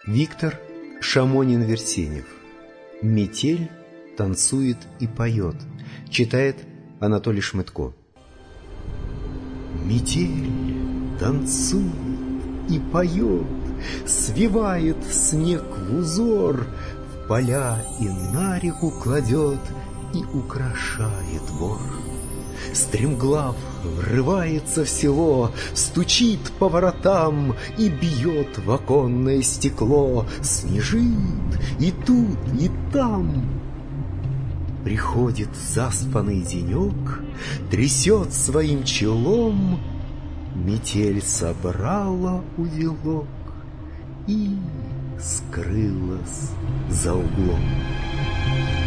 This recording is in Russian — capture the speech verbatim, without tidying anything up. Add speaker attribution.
Speaker 1: Виктор Шамонин-Версенев. «Метель танцует и поет». Читает Анатолий Шмытко. Метель танцует и поет, свивает снег в узор, в поля и на реку кладет и украшает двор. Стремглав врывается в село, стучит по воротам и бьет в оконное стекло. Снежит и тут, и там. Приходит заспанный денек, трясет своим челом, метель собрала узелок и скрылась за углом.